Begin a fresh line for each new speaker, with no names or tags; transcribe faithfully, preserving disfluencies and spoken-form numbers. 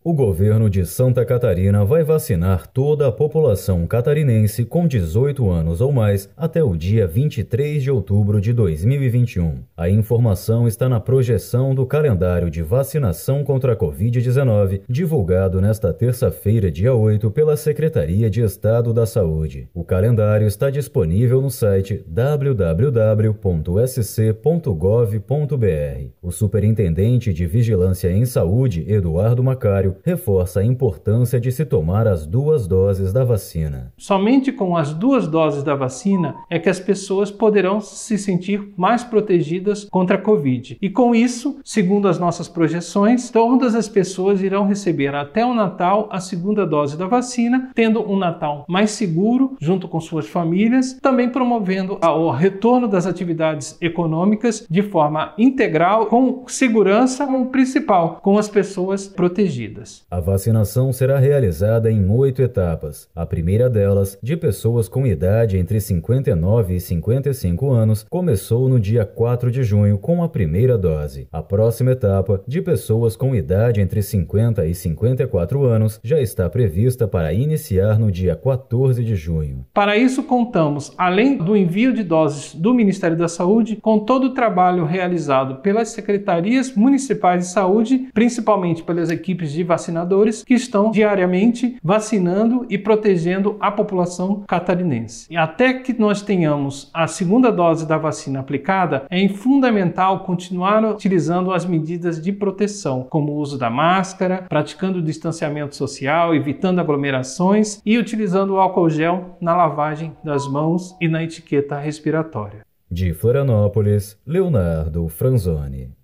O governo de Santa Catarina vai vacinar toda a população catarinense com dezoito anos ou mais até o dia vinte e três de outubro de dois mil e vinte e um. A informação está na projeção do calendário de vacinação contra a covid dezenove, divulgado nesta terça-feira, dia oito, pela Secretaria de Estado da Saúde. O calendário está disponível no site w w w ponto s c ponto gov ponto b r. O superintendente de Vigilância em Saúde, Eduardo Macário, reforça a importância de se tomar as duas doses da vacina.
Somente com as duas doses da vacina é que as pessoas poderão se sentir mais protegidas contra a Covid. E com isso, segundo as nossas projeções, todas as pessoas irão receber até o Natal a segunda dose da vacina, tendo um Natal mais seguro junto com suas famílias, também promovendo o retorno das atividades econômicas de forma integral, com segurança como principal, com as pessoas protegidas.
A vacinação será realizada em oito etapas. A primeira delas, de pessoas com idade entre cinquenta e nove e cinquenta e cinco anos, começou no dia quatro de junho com a primeira dose. A próxima etapa, de pessoas com idade entre cinquenta e cinquenta e quatro anos, já está prevista para iniciar no dia quatorze de junho.
Para isso, contamos, além do envio de doses do Ministério da Saúde, com todo o trabalho realizado pelas secretarias municipais de saúde, principalmente pelas equipes de vacinadores que estão diariamente vacinando e protegendo a população catarinense. E até que nós tenhamos a segunda dose da vacina aplicada, é fundamental continuar utilizando as medidas de proteção, como o uso da máscara, praticando o distanciamento social, evitando aglomerações e utilizando o álcool gel na lavagem das mãos e na etiqueta respiratória.
De Florianópolis, Leonardo Franzoni.